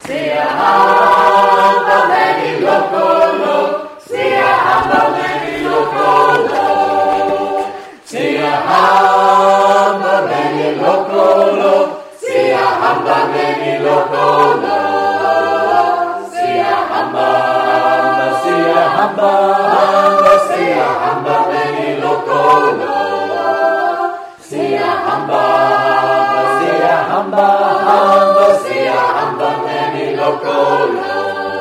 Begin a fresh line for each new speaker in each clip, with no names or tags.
Sia hamba meni lokolo, sia hamba meni lokolo, sia hamba meni lokolo, sia hamba meni lokolo, sia hamba, sia hamba, sia hamba meni lokolo, sia hamba, sia hamba, sia hamba meni lokolo.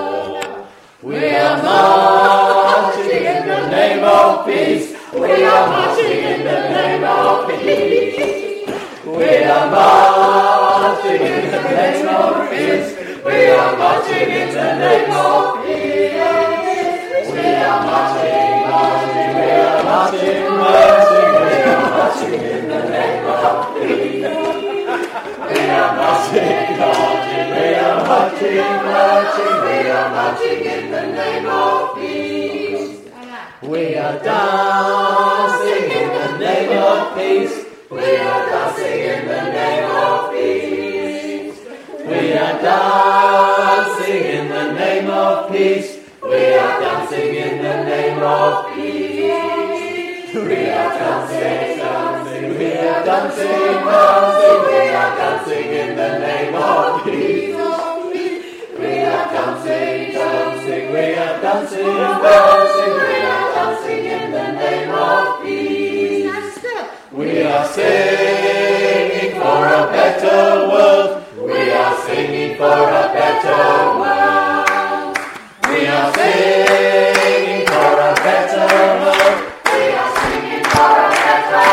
We are marching in the name of peace. We are marching in the name of peace. We are marching in the name of peace. We are marching in the name of peace. We are marching, marching, we are marching, marching, we are marching in the name of peace. We are marching, marching, we are marching, marching, we are marching in the name of peace. We are dancing in the name of peace. We are dancing in the name of peace. We are dancing in the name of peace. We are dancing in the name of peace. We are dancing, dancing, we are dancing, dancing, we are dancing in the name of peace. We are dancing, dancing, we are dancing, dancing, we are dancing in the name of peace. We are singing for a better world. We are singing for a better world. We are singing for a better world. We are singing for a better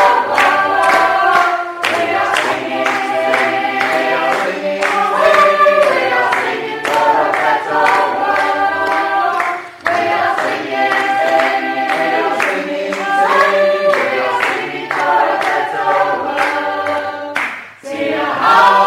world. We are singing, singing, we are singing, singing, we are singing for a better world. We are singing, singing, we are singing, singing, we are singing for a better world. See how